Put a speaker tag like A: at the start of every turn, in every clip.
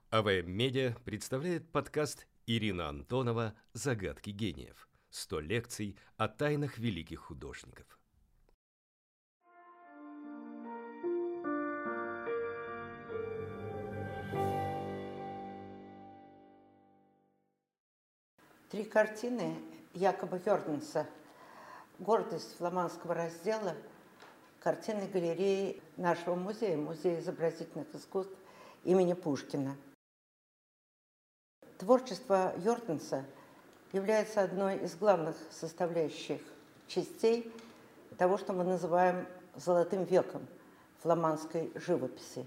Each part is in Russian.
A: АВМ Медиа представляет подкаст Ирина Антонова «Загадки гениев». 100 лекций о тайнах великих художников.
B: Три картины Якоба Йорданса «Гордость фламандского раздела», картины галереи нашего музея, Музея изобразительных искусств имени Пушкина. Творчество Йорданса является одной из главных составляющих частей того, что мы называем «золотым веком» фламандской живописи.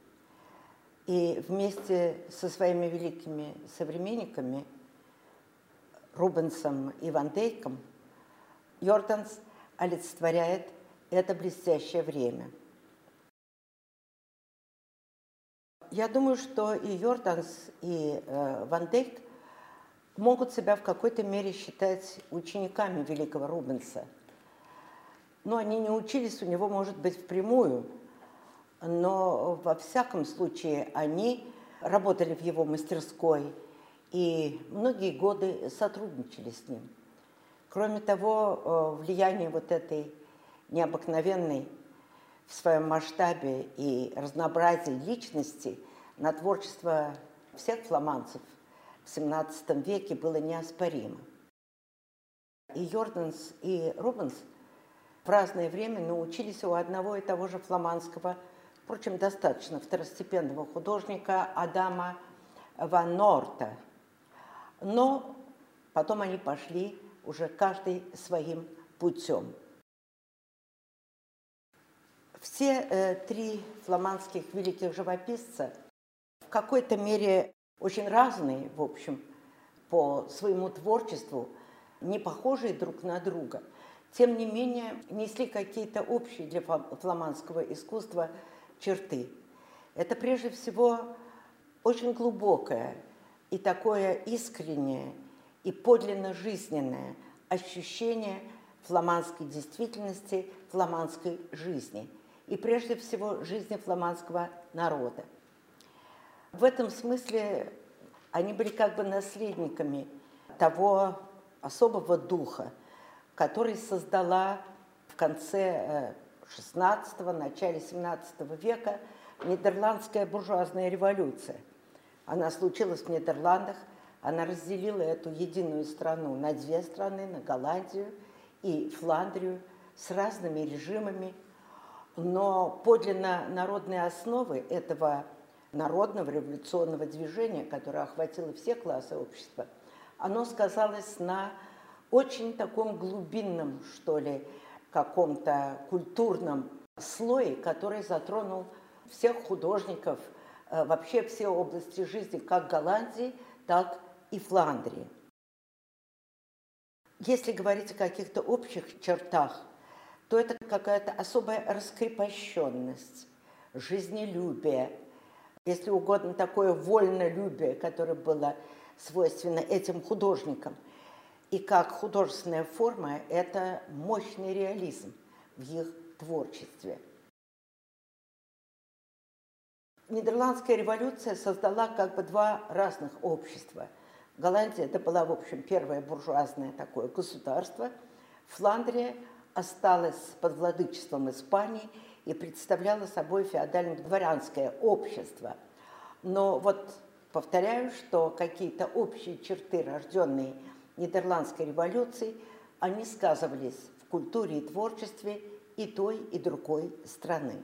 B: И вместе со своими великими современниками Рубенсом и Ван Дейком Йорданс олицетворяет это блестящее время. Я думаю, что и Йорданс, и Ван Дейк могут себя в какой-то мере считать учениками великого Рубенса. Но они не учились у него, может быть, впрямую, но во всяком случае они работали в его мастерской и многие годы сотрудничали с ним. Кроме того, влияние вот этой необыкновенной в своем масштабе и разнообразии личности на творчество всех фламандцев в XVII веке было неоспоримо. И Йорданс, и Рубенс в разное время научились у одного и того же фламандского, впрочем, достаточно второстепенного художника Адама ван Норта. Но потом они пошли уже каждый своим путем. Все три фламандских великих живописца в какой-то мере очень разные, в общем, по своему творчеству, не похожие друг на друга, тем не менее несли какие-то общие для фламандского искусства черты. Это прежде всего очень глубокое и такое искреннее и подлинно жизненное ощущение фламандской действительности, фламандской жизни и прежде всего жизни фламандского народа. В этом смысле они были как бы наследниками того особого духа, который создала в конце XVI, начале XVII века Нидерландская буржуазная революция. Она случилась в Нидерландах, она разделила эту единую страну на две страны, на Голландию и Фландрию, с разными режимами. Но подлинно народные основы этого народного революционного движения, которое охватило все классы общества, оно сказалось на очень таком глубинном, что ли, каком-то культурном слое, который затронул всех художников, вообще все области жизни, как Голландии, так и Фландрии. Если говорить о каких-то общих чертах, то это какая-то особая раскрепощенность, жизнелюбие, если угодно, такое вольнолюбие, которое было свойственно этим художникам. И как художественная форма – это мощный реализм в их творчестве. Нидерландская революция создала как бы два разных общества. Голландия – это была, в общем, первое буржуазное такое государство. Фландрия осталась под владычеством Испании и представляла собой феодально-дворянское общество. Но вот повторяю, что какие-то общие черты, рожденные Нидерландской революцией, они сказывались в культуре и творчестве и той, и другой страны.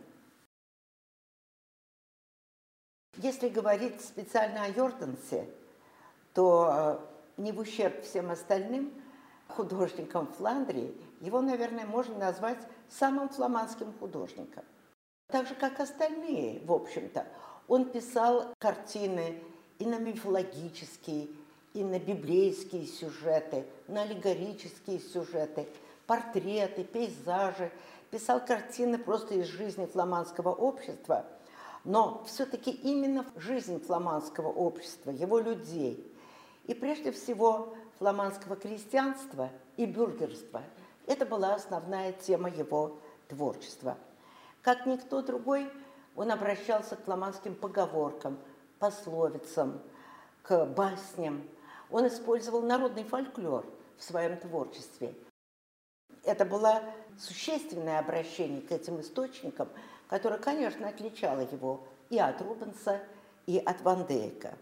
B: Если говорить специально о Йордансе, то не в ущерб всем остальным художникам Фландрии, его, наверное, можно назвать самым фламандским художником. Так же, как остальные, в общем-то. Он писал картины и на мифологические, и на библейские сюжеты, на аллегорические сюжеты, портреты, пейзажи. Писал картины просто из жизни фламандского общества, но все-таки именно жизнь фламандского общества, его людей. И прежде всего фламандского крестьянства и бюргерства. Это была основная тема его творчества. Как никто другой, он обращался к фламандским поговоркам, пословицам, к басням. Он использовал народный фольклор в своем творчестве. Это было существенное обращение к этим источникам, которое, конечно, отличало его и от Рубенса, и от Ван Дейка.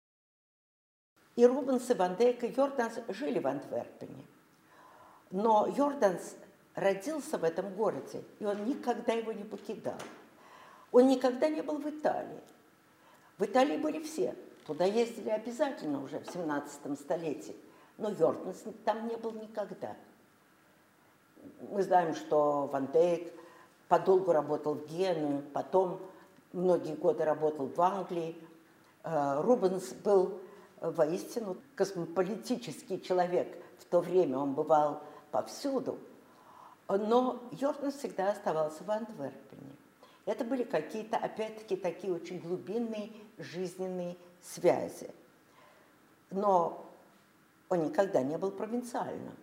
B: И Рубенс, и Ван Дейк, и Йорданс жили в Антверпене. Но Йорданс родился в этом городе, и он никогда его не покидал. Он никогда не был в Италии. В Италии были все. Туда ездили обязательно уже в 17 столетии. Но Йорданс там не был никогда. Мы знаем, что Ван Дейк подолгу работал в Генуе, потом многие годы работал в Англии. Рубенс был воистину космополитический человек. В то время он бывал повсюду. Но Йорданс всегда оставался в Антверпене. Это были какие-то, опять-таки, такие очень глубинные жизненные связи. Но он никогда не был провинциальным.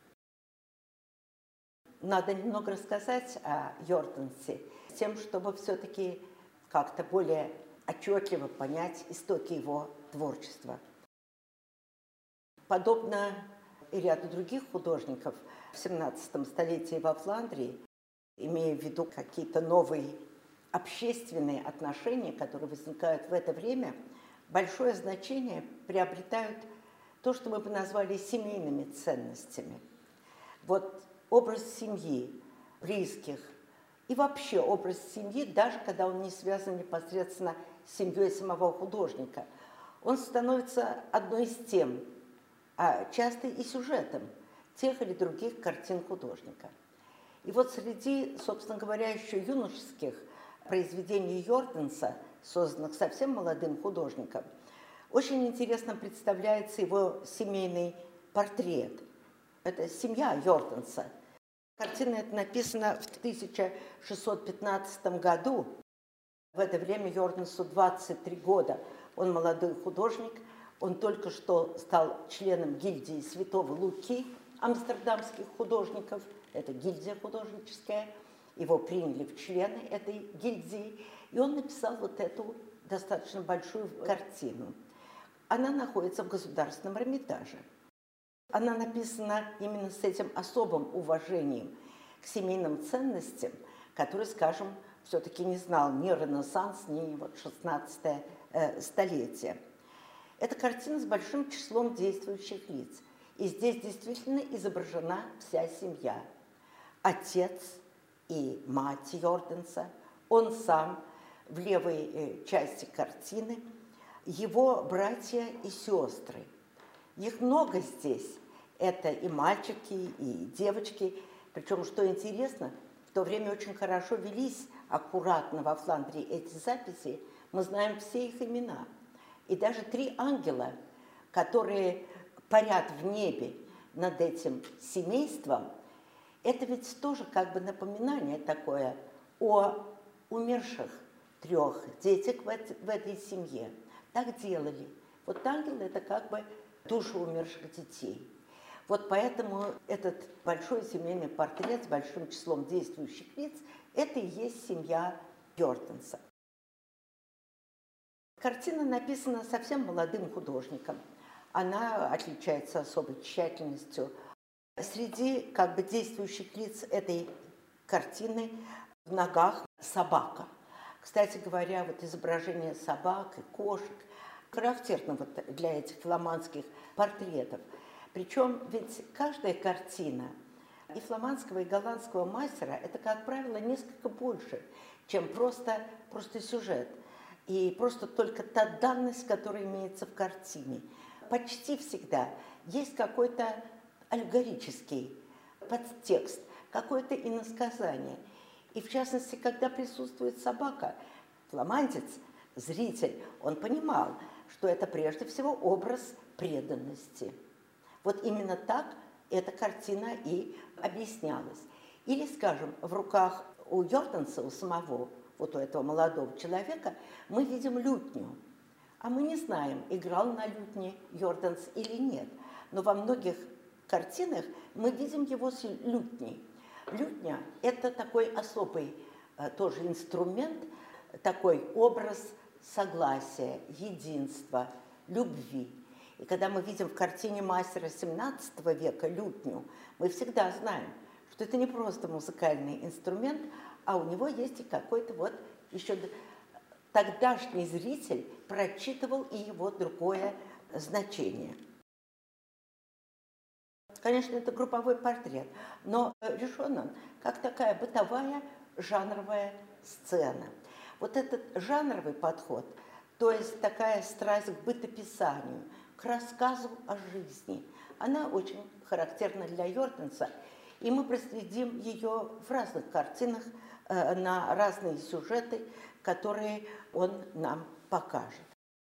B: Надо немного рассказать о Йордансе, с тем, чтобы все-таки как-то более отчетливо понять истоки его творчества. Подобно и ряду других художников в 17 столетии во Фландрии, имея в виду какие-то новые общественные отношения, которые возникают в это время, большое значение приобретают то, что мы бы назвали семейными ценностями. Вот образ семьи, близких, и вообще образ семьи, даже когда он не связан непосредственно с семьей самого художника, он становится одной из тем, а часто и сюжетом тех или других картин художника. И вот среди, собственно говоря, еще юношеских произведений Йорданса, созданных совсем молодым художником, очень интересно представляется его семейный портрет. Это семья Йорданса. Картина эта написана в 1615 году. В это время Йордансу 23 года. Он молодой художник. Он только что стал членом гильдии Святого Луки, амстердамских художников. Это гильдия художническая. Его приняли в члены этой гильдии. И он написал вот эту достаточно большую картину. Она находится в Государственном Эрмитаже. Она написана именно с этим особым уважением к семейным ценностям, которые, скажем, все-таки не знал ни Ренессанс, ни вот 16 столетие. Это картина с большим числом действующих лиц. И здесь действительно изображена вся семья. Отец и мать Йорданса, он сам в левой части картины, его братья и сестры. Их много здесь. Это и мальчики, и девочки. Причем, что интересно, в то время очень хорошо велись аккуратно во Фландрии эти записи. Мы знаем все их имена. И даже 3 ангела, которые парят в небе над этим семейством, это ведь тоже как бы напоминание такое о умерших 3 детях в этой семье. Так делали. Вот ангелы – это как бы души умерших детей. Вот поэтому этот большой семейный портрет с большим числом действующих лиц – это и есть семья Йорданса. Картина написана совсем молодым художником. Она отличается особой тщательностью. Среди как бы действующих лиц этой картины в ногах собака. Кстати говоря, вот изображение собак и кошек характерно вот для этих фламандских портретов. Причем ведь каждая картина и фламандского, и голландского мастера – это, как правило, несколько больше, чем просто сюжет. И просто только та данность, которая имеется в картине. Почти всегда есть какой-то аллегорический подтекст, какое-то иносказание. И в частности, когда присутствует собака, фламандец, зритель, он понимал, что это прежде всего образ преданности. Вот именно так эта картина и объяснялась. Или, скажем, в руках у Йорданса, у самого, вот у этого молодого человека, мы видим лютню. А мы не знаем, играл на лютне Йорданс или нет. Но во многих картинах мы видим его с лютней. Лютня – это такой особый тоже инструмент, такой образ согласия, единства, любви. И когда мы видим в картине мастера XVII века лютню, мы всегда знаем, что это не просто музыкальный инструмент, а у него есть и какой-то вот еще тогдашний зритель прочитывал и его другое значение. Конечно, это групповой портрет, но решен он как такая бытовая жанровая сцена. Вот этот жанровый подход, то есть такая страсть к бытописанию, к рассказу о жизни, она очень характерна для Йортенса, и мы проследим ее в разных картинах на разные сюжеты, которые он нам покажет.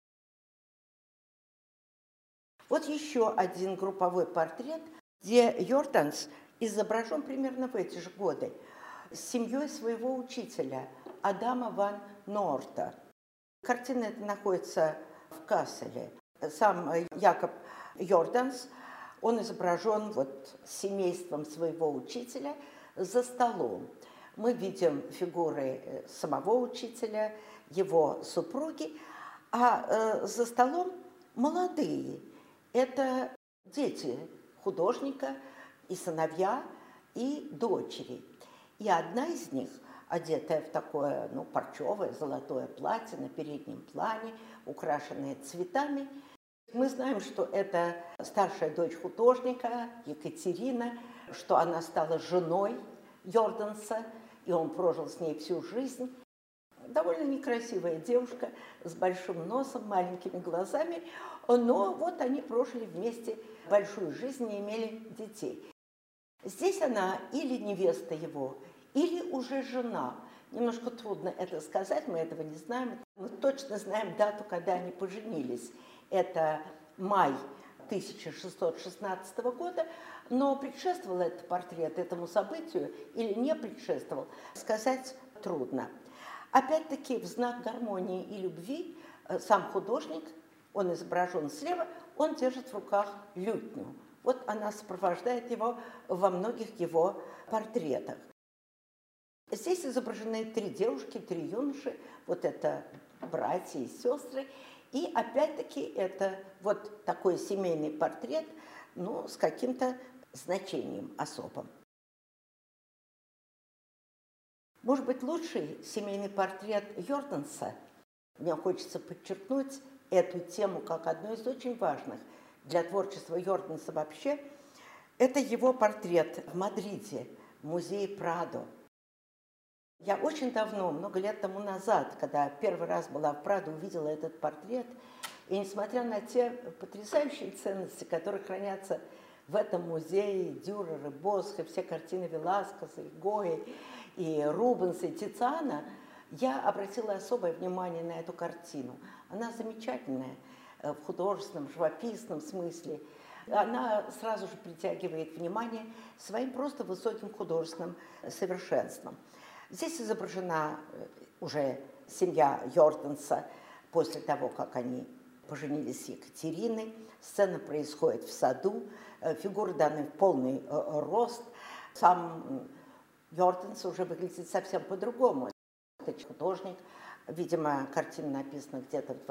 B: Вот еще один групповой портрет, где Йортенс изображен примерно в эти же годы с семьей своего учителя Адама ван Норта. Картина эта находится в Касселе. Сам Якоб Йортенс, он изображен вот с семейством своего учителя за столом. Мы видим фигуры самого учителя, его супруги, а за столом молодые. Это дети художника и сыновья, и дочери. И одна из них, одетая в такое парчевое золотое платье на переднем плане, украшенное цветами. Мы знаем, что это старшая дочь художника Екатерина, что она стала женой Йортенса, и он прожил с ней всю жизнь. Довольно некрасивая девушка с большим носом, маленькими глазами, но вот они прожили вместе большую жизнь и имели детей. Здесь она или невеста его, или уже жена. Немножко трудно это сказать, мы этого не знаем. Мы точно знаем дату, когда они поженились. Это май 1616 года, но предшествовал этот портрет этому событию или не предшествовал, сказать трудно. Опять-таки в знак гармонии и любви сам художник, он изображен слева, он держит в руках лютню. Вот она сопровождает его во многих его портретах. Здесь изображены 3 девушки, 3 юноши, вот это братья и сестры. И опять-таки это вот такой семейный портрет, с каким-то значением особым. Может быть, лучший семейный портрет Йортенса, мне хочется подчеркнуть эту тему как одну из очень важных для творчества Йортенса вообще, это его портрет в Мадриде, в музее Прадо. Я очень давно, много лет тому назад, когда первый раз была в Прадо, увидела этот портрет, и несмотря на те потрясающие ценности, которые хранятся в этом музее, Дюрера, Босха, все картины Веласкеса, и Гои, и Рубенса, и Тициана, я обратила особое внимание на эту картину. Она замечательная в художественном, живописном смысле. Она сразу же притягивает внимание своим просто высоким художественным совершенством. Здесь изображена уже семья Йортенса после того, как они поженились с Екатериной. Сцена происходит в саду, фигуры даны в полный рост. Сам Йортенс уже выглядит совсем по-другому. Это художник, видимо, картина написана где-то в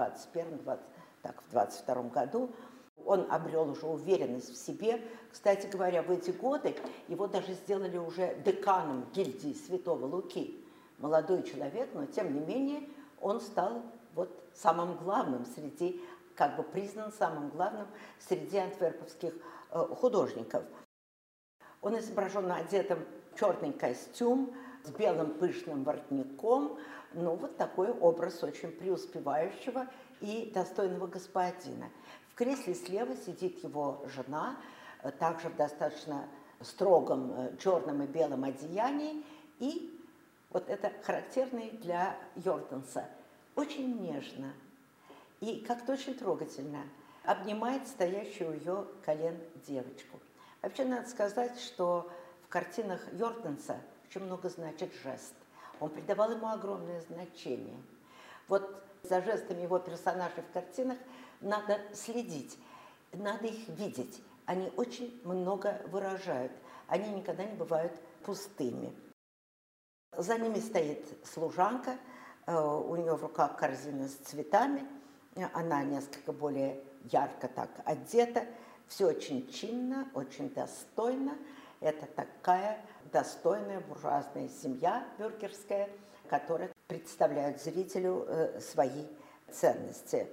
B: 22 году. Он обрел уже уверенность в себе. Кстати говоря, в эти годы его даже сделали уже деканом гильдии Святого Луки. Молодой человек, но тем не менее он стал вот самым главным среди, признан самым главным среди антверпенских художников. Он изображен одетым в черный костюм с белым пышным воротником. Вот такой образ очень преуспевающего и достойного господина. В кресле слева сидит его жена, также в достаточно строгом черном и белом одеянии. И вот это характерный для Йортенса. Очень нежно и как-то очень трогательно обнимает стоящую у ее колен девочку. Вообще надо сказать, что в картинах Йортенса очень много значит жест. Он придавал ему огромное значение. Вот за жестами его персонажей в картинах надо следить, надо их видеть. Они очень много выражают, они никогда не бывают пустыми. За ними стоит служанка, У нее в руках корзина с цветами, она несколько более ярко так одета, все очень чинно, очень достойно. Это такая достойная буржуазная семья бюргерская, которая представляет зрителю свои ценности.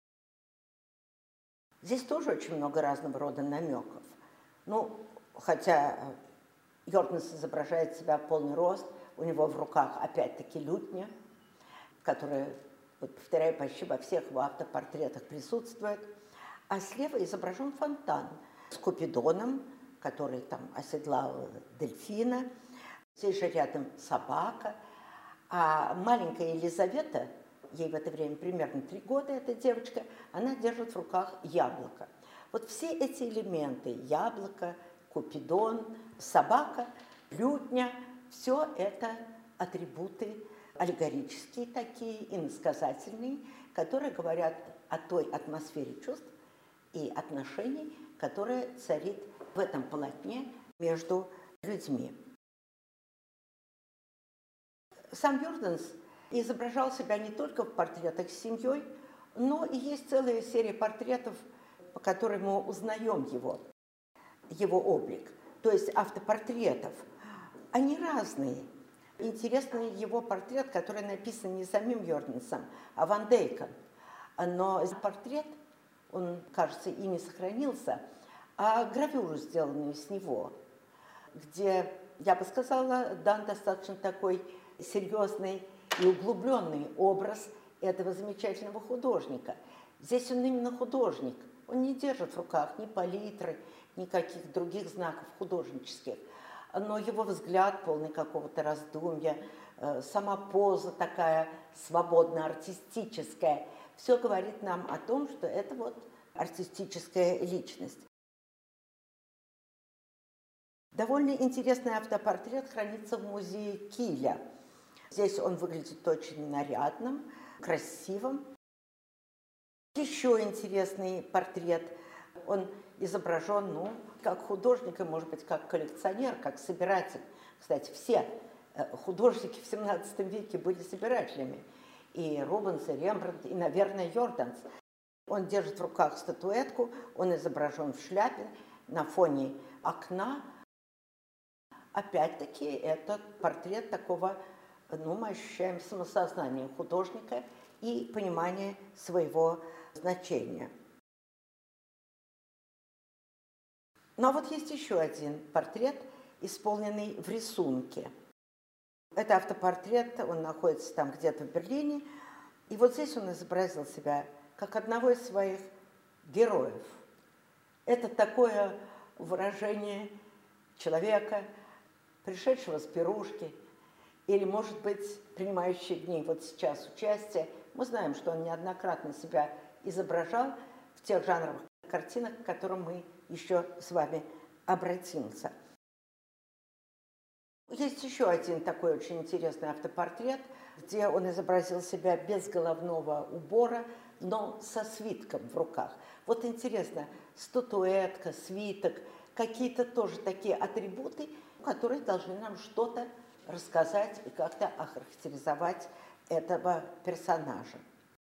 B: Здесь тоже очень много разного рода намеков. Ну, хотя Йортенс изображает себя в полный рост, у него в руках опять-таки лютня, которая, вот, повторяю, почти во всех его автопортретах присутствует. А слева изображен фонтан с Купидоном, который там оседлал дельфина. Здесь же рядом собака. А маленькая Елизавета, ей в это время примерно 3 года, эта девочка, она держит в руках яблоко. Вот все эти элементы, яблоко, Купидон, собака, лютня, все это атрибуты аллегорические такие, иносказательные, которые говорят о той атмосфере чувств и отношений, которая царит в этом полотне между людьми. Сам Йортенс изображал себя не только в портретах с семьей, но и есть целая серия портретов, по которым мы узнаем его облик, то есть автопортретов. Они разные. Интересный его портрет, который написан не самим Йортенсом, а Ван Дейком. Но портрет, он, кажется, и не сохранился, а гравюру, сделанную с него, где, я бы сказала, дан достаточно такой серьезный и углубленный образ этого замечательного художника. Здесь он именно художник. Он не держит в руках ни палитры, ни каких других знаков художнических. Но его взгляд, полный какого-то раздумья, сама поза такая свободно-артистическая, все говорит нам о том, что это вот артистическая личность. Довольно интересный автопортрет хранится в музее Киля. Здесь он выглядит очень нарядным, красивым. Еще интересный портрет. Он изображен, ну, как художник, и, может быть, как коллекционер, как собиратель. Кстати, все художники в XVII веке были собирателями. И Рубенс, и Рембрандт, и, наверное, Йортенс. Он держит в руках статуэтку, он изображен в шляпе на фоне окна. Опять-таки, это портрет такого, ну, мы ощущаем самосознание художника и понимание своего значения. Ну, а вот есть еще один портрет, исполненный в рисунке. Это автопортрет, он находится там где-то в Берлине. И вот здесь он изобразил себя как одного из своих героев. Это такое выражение человека, пришедшего с пирушки, или, может быть, принимающий в ней вот сейчас участие. Мы знаем, что он неоднократно себя изображал в тех жанровых картинах, к которым мы еще с вами обратимся. Есть еще один такой очень интересный автопортрет, где он изобразил себя без головного убора, но со свитком в руках. Вот интересно, статуэтка, свиток, какие-то тоже такие атрибуты, которые должны нам что-то рассказать и как-то охарактеризовать этого персонажа.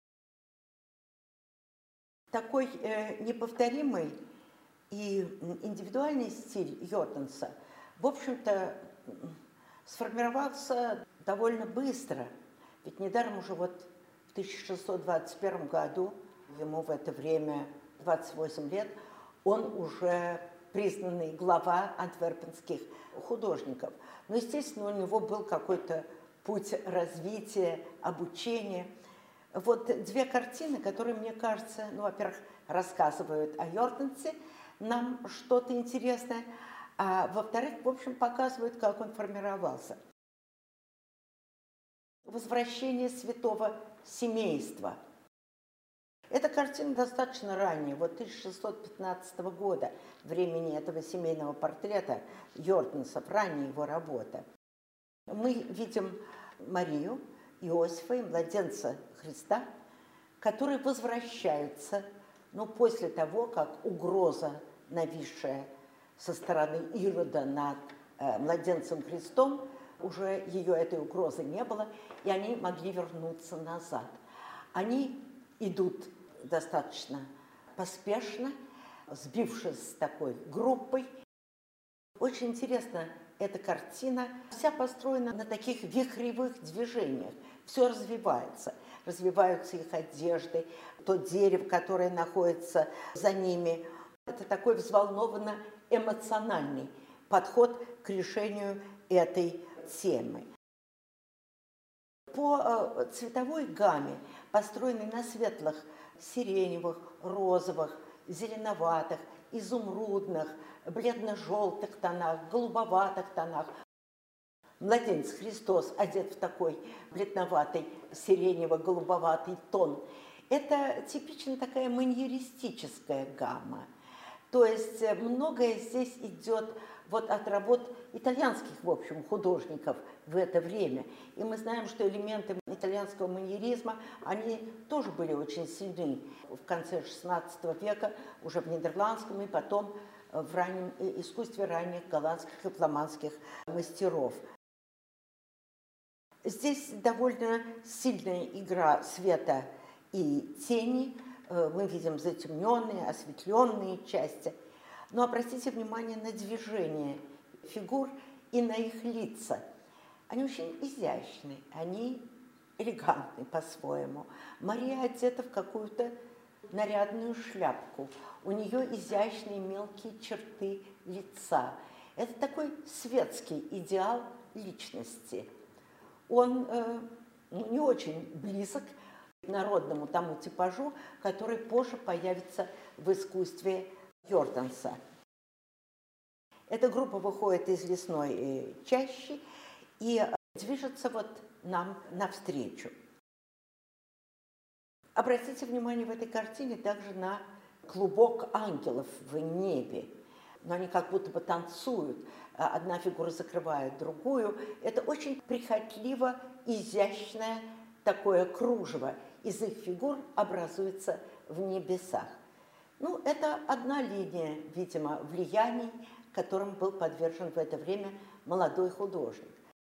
B: Такой неповторимый и индивидуальный стиль Йортенса, в общем-то, сформировался довольно быстро. Ведь недаром уже вот в 1621 году, ему в это время 28 лет, он уже признанный глава антверпенских художников. Но, естественно, у него был какой-то путь развития, обучения. Вот две картины, которые, мне кажется, ну, во-первых, рассказывают о Йортенсе, нам что-то интересное, а во-вторых, в общем, показывают, как он формировался. «Возвращение святого семейства». Эта картина достаточно ранняя, вот 1615 года, времени этого семейного портрета Йортенса, ранняя его работа. Мы видим Марию, Иосифа и младенца Христа, которые возвращаются, ну, после того, как угроза, нависшая со стороны Ирода над младенцем Христом, уже ее этой угрозы не было, и они могли вернуться назад. Они идут достаточно поспешно, сбившись с такой группой. Очень интересно, эта картина вся построена на таких вихревых движениях. Все развивается. Развиваются их одежды, то дерево, которое находится за ними. Это такой взволнованно-эмоциональный подход к решению этой темы. По цветовой гамме, построенной на светлых, сиреневых, розовых, зеленоватых, изумрудных, бледно-желтых тонах, голубоватых тонах. Младенец Христос одет в такой бледноватый, сиренево-голубоватый тон. Это типично такая маньеристическая гамма. То есть многое здесь идет вот от работ итальянских, в общем, художников в это время. И мы знаем, что элементы итальянского маньеризма, они тоже были очень сильны в конце XVI века, уже в нидерландском, и потом в раннем искусстве ранних голландских и фламандских мастеров. Здесь довольно сильная игра света и тени. Мы видим затемненные, осветленные части. Но обратите внимание на движение фигур и на их лица. Они очень изящны, они элегантны по-своему. Мария одета в какую-то нарядную шляпку. У нее изящные мелкие черты лица. Это такой светский идеал личности. Он не очень близок к народному тому типажу, который позже появится в искусстве Йорданса. Эта группа выходит из лесной чащи и движется вот нам навстречу. Обратите внимание в этой картине также на клубок ангелов в небе. Но они как будто бы танцуют. Одна фигура закрывает другую. Это очень прихотливо изящное такое кружево. Из их фигур образуется в небесах. Ну, это одна линия, видимо, влияний, которым был подвержен в это время молодой художник.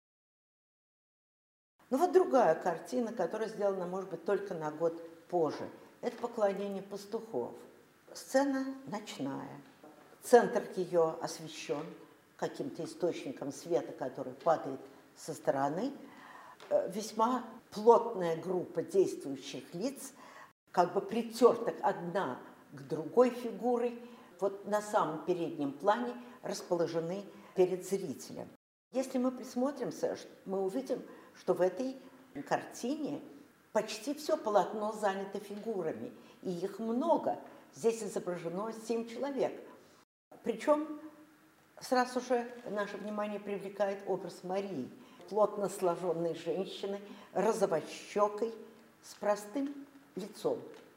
B: Ну вот другая картина, которая сделана, может быть, только на год позже. Это «Поклонение пастухов». Сцена ночная. Центр ее освещен каким-то источником света, который падает со стороны. Весьма плотная группа действующих лиц, как бы притертых одна к другой фигурой, вот на самом переднем плане расположены перед зрителем. Если мы присмотримся, мы увидим, что в этой картине почти все полотно занято фигурами, и их много. Здесь изображено 7 человек. Причем сразу же наше внимание привлекает образ Марии, плотно сложенной женщины, розовощекой, с простым лицом.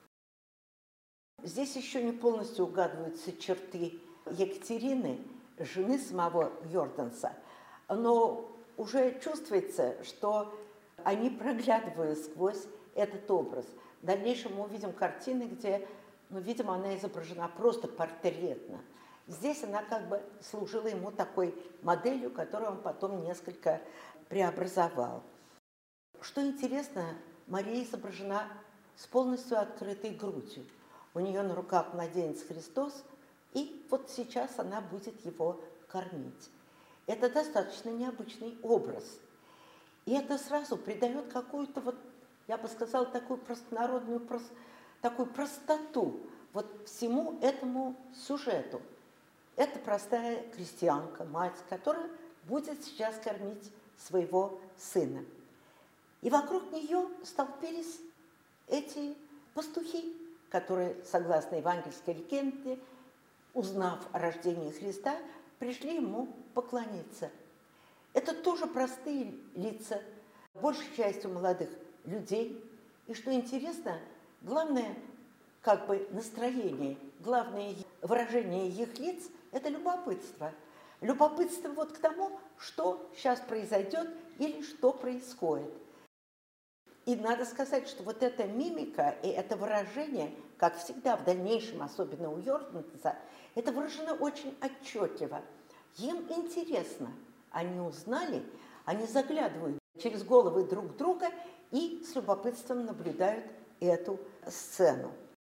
B: Здесь еще не полностью угадываются черты Екатерины, жены самого Йорданса, но уже чувствуется, что они проглядывают сквозь этот образ. В дальнейшем мы увидим картины, где, видимо, она изображена просто портретно. Здесь она как бы служила ему такой моделью, которую он потом несколько преобразовал. Что интересно, Мария изображена с полностью открытой грудью. У нее на руках младенец Христос, и вот сейчас она будет его кормить. Это достаточно необычный образ. И это сразу придает какую-то, вот, я бы сказала, такую простонародную, такую простоту вот всему этому сюжету. Это простая крестьянка, мать, которая будет сейчас кормить своего сына. И вокруг нее столпились эти пастухи, которые, согласно евангельской легенде, узнав о рождении Христа, пришли ему поклониться. Это тоже простые лица, большей частью молодых людей. И что интересно, главное как бы настроение, главное выражение их лиц – это любопытство. Любопытство вот к тому, что сейчас произойдет или что происходит. И надо сказать, что вот эта мимика и это выражение, как всегда в дальнейшем, особенно у Йорданса, это выражено очень отчетливо. Им интересно, они узнали Они заглядывают через головы друг друга и с любопытством наблюдают эту сцену.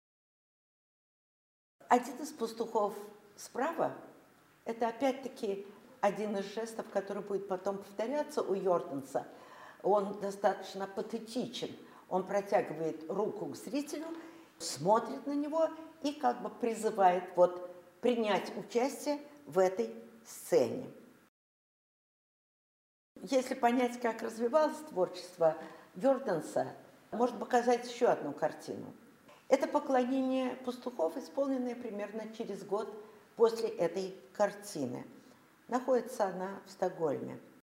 B: Один из пастухов справа – это опять-таки один из жестов, который будет потом повторяться у Йортенса. Он достаточно патетичен. Он протягивает руку к зрителю, смотрит на него и как бы призывает принять участие в этой сцене. Если понять, как развивалось творчество Йортенса, можно показать еще одну картину. Это «Поклонение пастухов», исполненное примерно через год после этой картины. Находится она в Стокгольме.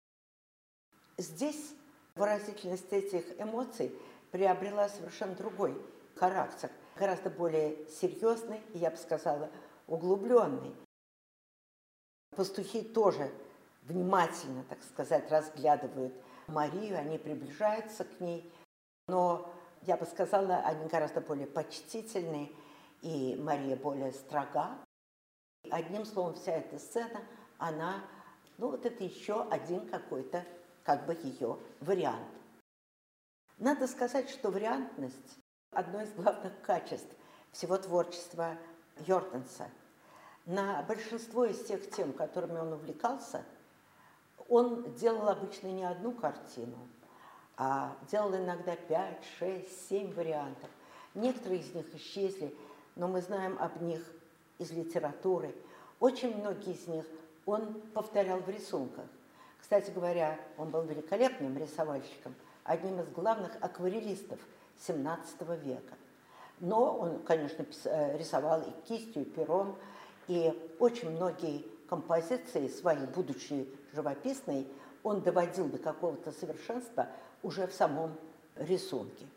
B: Здесь выразительность этих эмоций приобрела совершенно другой характер, гораздо более серьезный и, я бы сказала, углубленный. Пастухи тоже внимательно, так сказать, разглядывают Марию, они приближаются к ней, но, я бы сказала, они гораздо более почтительны, и Мария более строга. Одним словом, вся эта сцена, она, это еще один какой-то, как бы ее вариант. Надо сказать, что вариантность – одно из главных качеств всего творчества Йортенса. На большинство из тех тем, которыми он увлекался, он делал обычно не одну картину, а делал иногда 5, 6, 7 вариантов. Некоторые из них исчезли, но мы знаем об них из литературы. Очень многие из них он повторял в рисунках. Кстати говоря, он был великолепным рисовальщиком, одним из главных акварелистов XVII века. Но он, конечно, рисовал и кистью, и пером, и очень многие композиции свои, будучи живописной, он доводил до какого-то совершенства уже в самом рисунке.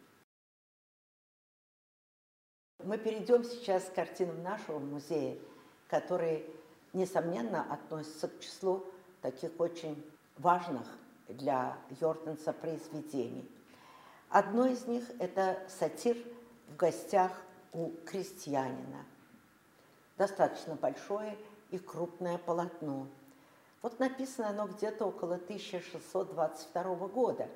B: Мы перейдем сейчас к картинам нашего музея, которые, несомненно, относятся к числу таких очень важных для Йортенса произведений. Одно из них – это «Сатир в гостях у крестьянина». Достаточно большое и крупное полотно. Написано оно где-то около 1622 года.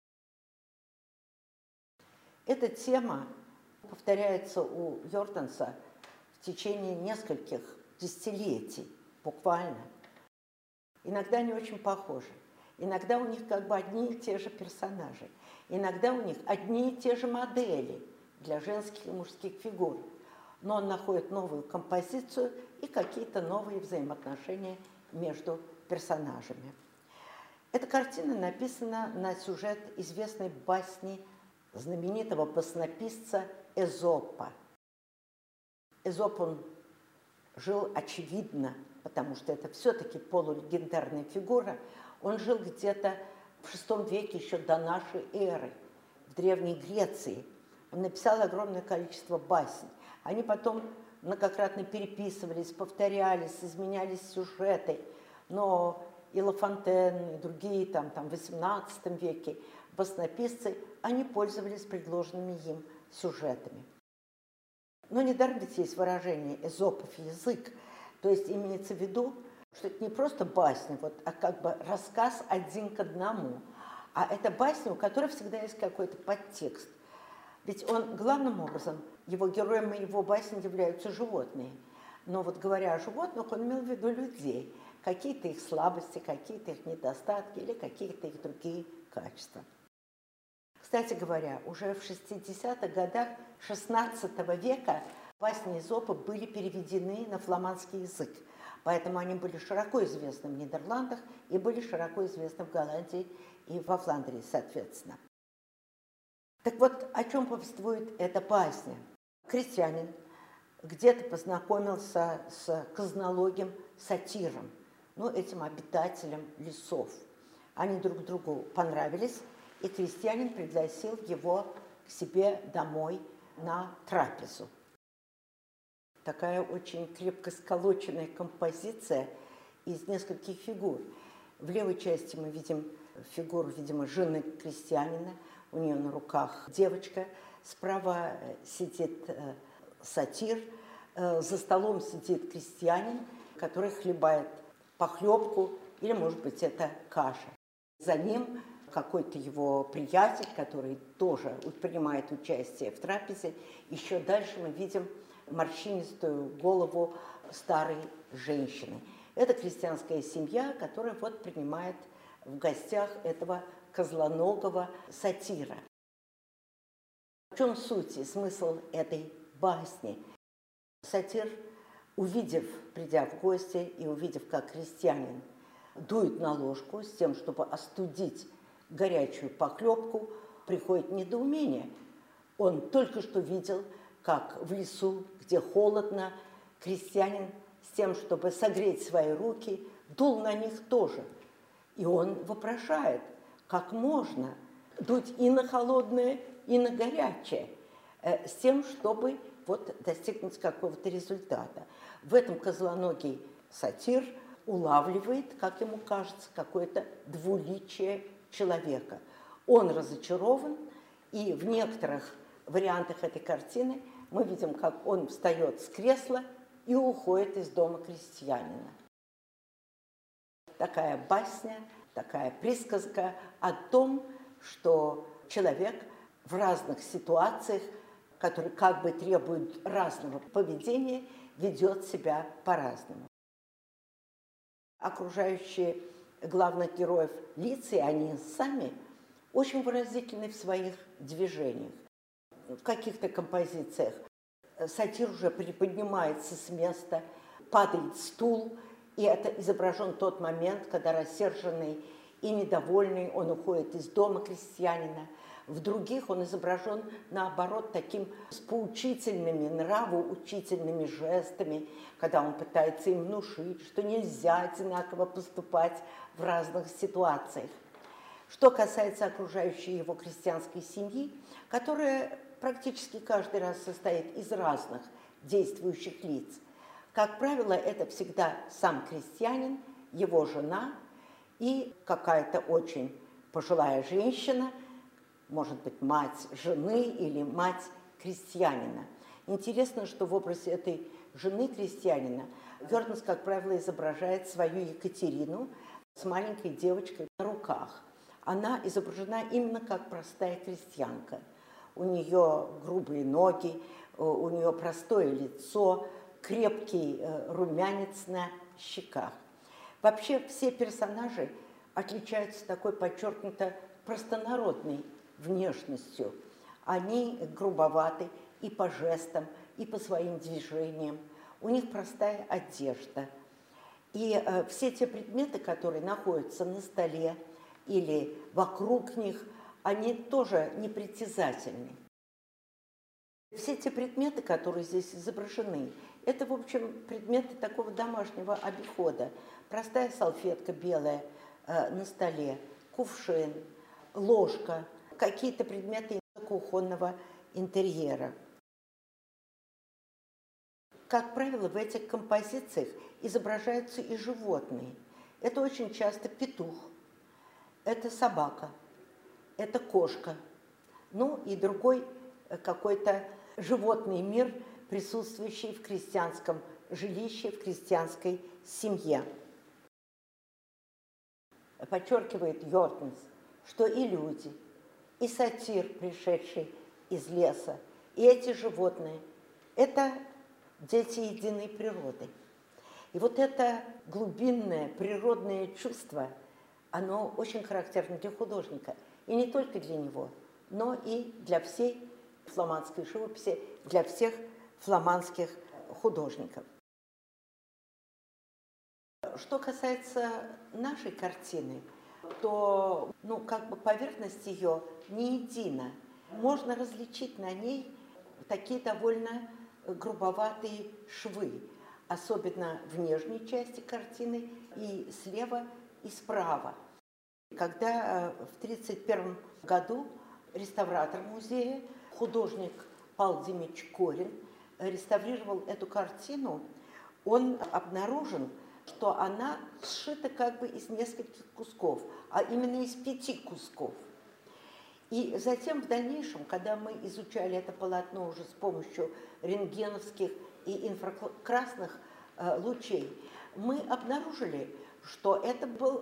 B: Эта тема повторяется у Йортенса в течение нескольких десятилетий, буквально. Иногда они очень похожи. Иногда у них как бы одни и те же персонажи. Иногда у них одни и те же модели для женских и мужских фигур. Но он находит новую композицию и какие-то новые взаимоотношения между персонажами. Эта картина написана на сюжет известной басни знаменитого баснописца Эзопа. Эзоп, он жил, очевидно, потому что это все-таки полулегендарная фигура, он жил где-то в VI веке еще до нашей эры, в Древней Греции. Он написал огромное количество басен. Они потом многократно переписывались, повторялись, изменялись сюжеты. Но и Ла Фонтен, и другие там в XVIII веке баснописцы, они пользовались предложенными им сюжетами. Но недаром ведь есть выражение «эзопов язык», то есть имеется в виду, что это не просто басня, а как бы рассказ один к одному, а это басня, у которой всегда есть какой-то подтекст. Ведь он, главным образом, его героем и его басни являются животные. Но говоря о животных, он имел в виду людей, какие-то их слабости, какие-то их недостатки или какие-то их другие качества. Кстати говоря, уже в 60-х годах XVI века басни Эзопа были переведены на фламандский язык, поэтому они были широко известны в Нидерландах и были широко известны в Голландии и во Фландрии, соответственно. Так о чем повествует эта басня? Крестьянин где-то познакомился с казнологом-сатиром, этим обитателем лесов. Они друг другу понравились, и крестьянин пригласил его к себе домой на трапезу. Такая очень крепко сколоченная композиция из нескольких фигур. В левой части мы видим фигуру, видимо, жены крестьянина, у нее на руках девочка, справа сидит сатир, за столом сидит крестьянин, который хлебает похлебку, или, может быть, это каша. За ним какой-то его приятель, который тоже принимает участие в трапезе. Еще дальше мы видим морщинистую голову старой женщины. Это крестьянская семья, которая вот принимает в гостях этого козлоногого сатира. В чем суть и смысл этой басни? Сатир, придя в гости и увидев, как крестьянин дует на ложку с тем, чтобы остудить горячую похлебку, приходит недоумение. Он только что видел, как в лесу, где холодно, крестьянин с тем, чтобы согреть свои руки, дул на них тоже. И он вопрошает, как можно дуть и на холодное, и на горячее, с тем, чтобы вот достигнуть какого-то результата. В этом козлоногий сатир улавливает, как ему кажется, какое-то двуличие человека. Он разочарован, и в некоторых вариантах этой картины мы видим, как он встает с кресла и уходит из дома крестьянина. Такая басня, такая присказка о том, что человек в разных ситуациях, которые как бы требуют разного поведения, ведет себя по-разному. Окружающие главных героев лица, они сами очень выразительны в своих движениях. В каких-то композициях сатир уже приподнимается с места, падает стул, и это изображен тот момент, когда рассерженный и недовольный он уходит из дома крестьянина. В других он изображен, наоборот, таким с поучительными, нравоучительными жестами, когда он пытается им внушить, что нельзя одинаково поступать в разных ситуациях. Что касается окружающей его крестьянской семьи, которая практически каждый раз состоит из разных действующих лиц, как правило, это всегда сам крестьянин, его жена и какая-то очень пожилая женщина, может быть, мать жены или мать крестьянина. Интересно, что в образе этой жены крестьянина Гёртенс, как правило, изображает свою Екатерину с маленькой девочкой на руках. Она изображена именно как простая крестьянка. У нее грубые ноги, у нее простое лицо, крепкий румянец на щеках. Вообще все персонажи отличаются такой подчеркнуто простонародной внешностью. Они грубоваты и по жестам, и по своим движениям. У них простая одежда. И все те предметы, которые находятся на столе или вокруг них, они тоже непритязательны. Все те предметы, которые здесь изображены, это, в общем, предметы такого домашнего обихода. Простая салфетка белая на столе, кувшин, ложка, какие-то предметы кухонного интерьера. Как правило, в этих композициях изображаются и животные. Это очень часто петух, это собака, это кошка, ну и другой какой-то животный мир, присутствующий в крестьянском жилище, в крестьянской семье. Подчеркивает Гёртенс, что и люди, и сатир, пришедший из леса, и эти животные – это дети единой природы. И вот это глубинное природное чувство, оно очень характерно для художника. И не только для него, но и для всей фламандской живописи, для всех фламандских художников. Что касается нашей картины, то поверхность ее не едина. Можно различить на ней такие довольно грубоватые швы, особенно в нижней части картины и слева, и справа. Когда в 1931 году реставратор музея, художник Павел Демидович Корин, реставрировал эту картину, он обнаружил, что она сшита как бы из нескольких кусков, а именно из 5 кусков. И затем в дальнейшем, когда мы изучали это полотно уже с помощью рентгеновских и инфракрасных лучей, мы обнаружили, что это был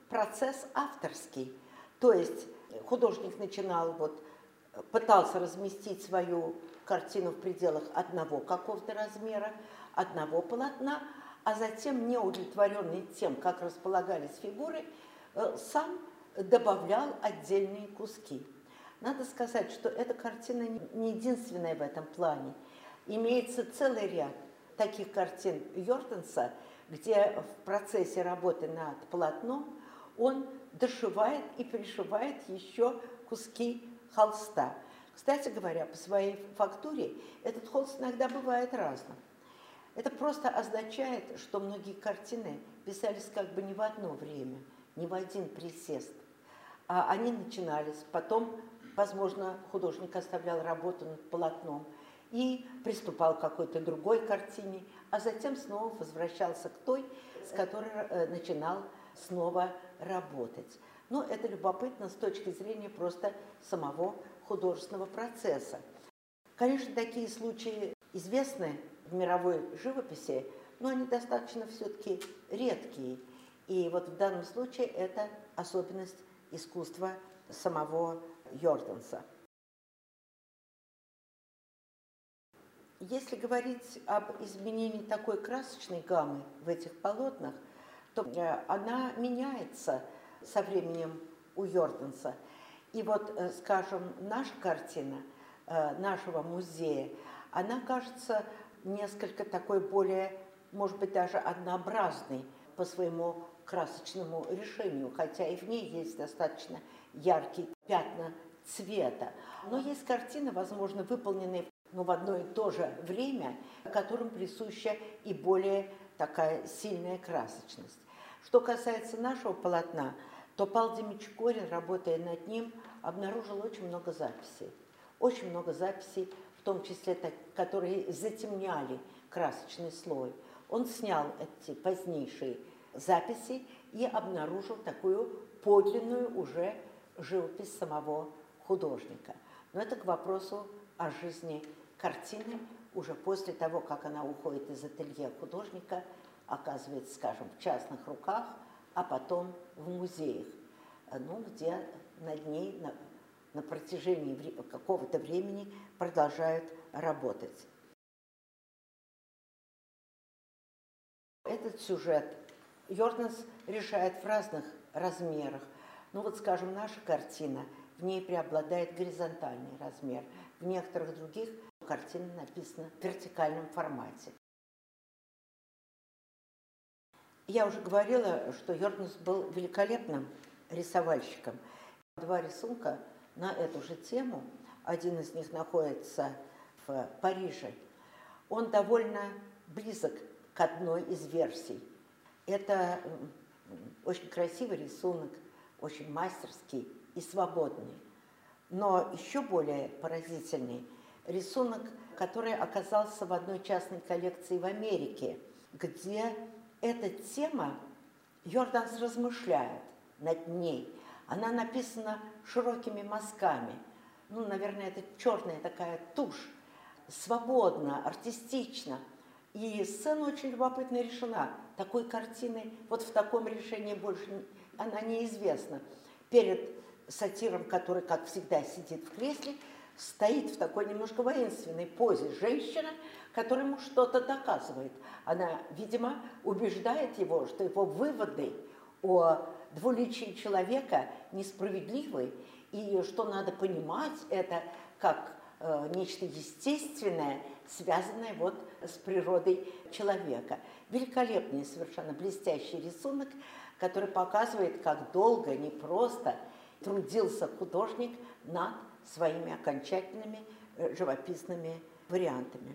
B: процесс авторский. То есть художник начинал, пытался разместить свою картину в пределах одного какого-то размера, одного полотна, а затем, неудовлетворенный тем, как располагались фигуры, сам добавлял отдельные куски. Надо сказать, что эта картина не единственная в этом плане. Имеется целый ряд таких картин Йортенса, где в процессе работы над полотном он дошивает и пришивает еще куски холста. Кстати говоря, по своей фактуре этот холст иногда бывает разным. Это просто означает, что многие картины писались как бы не в одно время, не в один присест, а они начинались, потом, возможно, художник оставлял работу над полотном и приступал к какой-то другой картине, а затем снова возвращался к той, с которой начинал снова работать. Но это любопытно с точки зрения просто самого художественного процесса. Конечно, такие случаи известны в мировой живописи, но они достаточно все-таки редкие. И в данном случае это особенность искусства самого Йортенса. Если говорить об изменении такой красочной гаммы в этих полотнах, то она меняется со временем у Йортенса. И скажем, наша картина нашего музея, она кажется несколько такой более, может быть, даже однообразной по своему красочному решению, хотя и в ней есть достаточно яркие пятна цвета. Но есть картины, возможно, выполненные в одно и то же время, которым присуща и более такая сильная красочность. Что касается нашего полотна, то Павел Демидович Корин, работая над ним, обнаружил очень много записей. Очень много записей, в том числе, которые затемняли красочный слой. Он снял эти позднейшие записи и обнаружил такую подлинную уже живопись самого художника. Но это к вопросу о жизни картины уже после того, как она уходит из ателье художника, оказывается, скажем, в частных руках, а потом в музеях, где над ней на протяжении какого-то времени продолжают работать. Этот сюжет Йортенс решает в разных размерах. Скажем, наша картина, в ней преобладает горизонтальный размер. В некоторых других картина написана в вертикальном формате. Я уже говорила, что Йортенс был великолепным рисовальщиком. Два рисунка на эту же тему, один из них находится в Париже, он довольно близок к одной из версий. Это очень красивый рисунок, очень мастерский и свободный. Но еще более поразительный рисунок, который оказался в одной частной коллекции в Америке, где эта тема, Йортенс размышляет над ней. Она написана широкими мазками. Наверное, это черная такая тушь. Свободно, артистично. И сцена очень любопытно решена. Такой картины в таком решении больше она неизвестна. Перед сатиром, который, как всегда, сидит в кресле, стоит в такой немножко воинственной позе женщина, которая ему что-то доказывает. Она, видимо, убеждает его, что его выводы о двуличии человека несправедливы, и что надо понимать это как нечто естественное, связанное с природой человека. Великолепный, совершенно блестящий рисунок, который показывает, как долго, непросто трудился художник над своими окончательными живописными вариантами.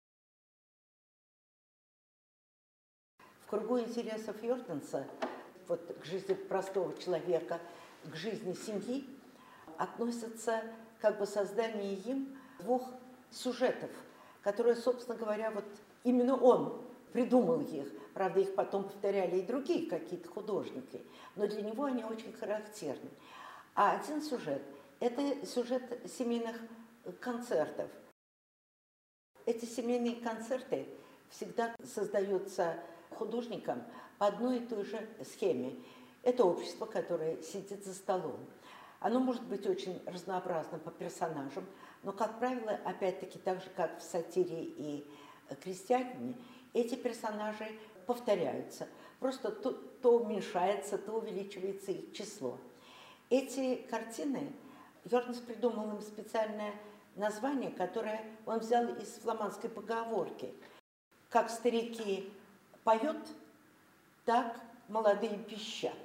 B: В кругу интересов Йортенса к жизни простого человека, к жизни семьи относятся создание им двух сюжетов, которые, собственно говоря, именно он придумал их. Правда, их потом повторяли и другие какие-то художники, но для него они очень характерны. А один сюжет – это сюжет семейных концертов. Эти семейные концерты всегда создаются художником по одной и той же схеме. Это общество, которое сидит за столом. Оно может быть очень разнообразно по персонажам, но, как правило, опять-таки, так же, как в сатире и крестьянине, эти персонажи повторяются. Просто то уменьшается, то увеличивается их число. Эти картины, Йорданс придумал им специальное название, которое он взял из фламандской поговорки. Как старики поют, так молодые пищат.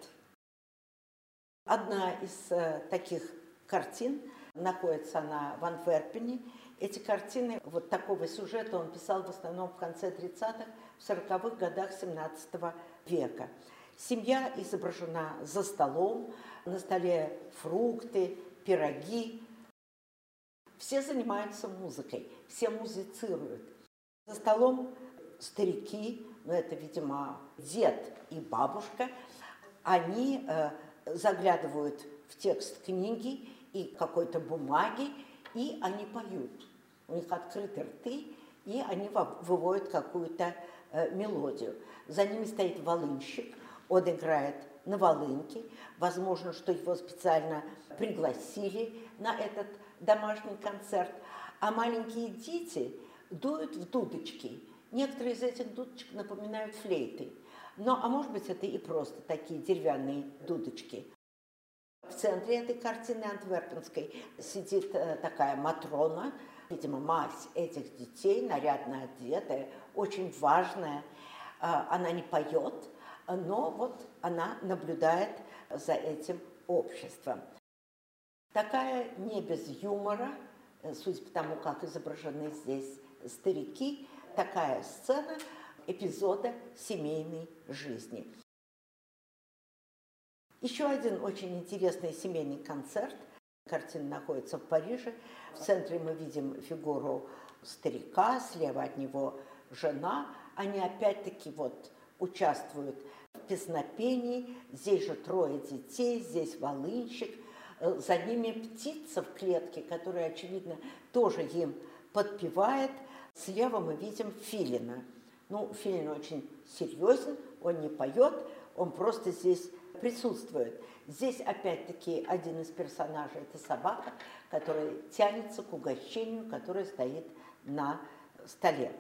B: Одна из таких картин, находится она в Антверпене. Эти картины вот такого сюжета он писал в основном в конце 30-х, в 40-х годах 17 века. Семья изображена за столом, на столе фрукты, пироги. Все занимаются музыкой, все музицируют. За столом старики, ну это, видимо, дед и бабушка, они заглядывают в текст книги и какой-то бумаги, и они поют. У них открыты рты, и они выводят какую-то мелодию. За ними стоит волынщик, он играет на волынке. Возможно, что его специально пригласили на этот домашний концерт. А маленькие дети дуют в дудочки. Некоторые из этих дудочек напоминают флейты. А может быть, это и просто такие деревянные дудочки. В центре этой картины антверпенской сидит такая Матрона, видимо, мать этих детей, нарядно одетая, очень важная. Она не поет, но вот она наблюдает за этим обществом. Такая не без юмора, судя по тому, как изображены здесь старики, такая сцена эпизода семейной жизни. Еще один очень интересный семейный концерт. Картина находится в Париже. В центре мы видим фигуру старика, слева от него жена. Они опять-таки вот участвуют в песнопении. Здесь же трое детей, здесь волынщик. За ними птица в клетке, которая, очевидно, тоже им подпевает. Слева мы видим филина. Филин очень серьезен, он не поет, он просто здесь присутствует. Здесь, опять-таки, один из персонажей – это собака, которая тянется к угощению, которое стоит на столе.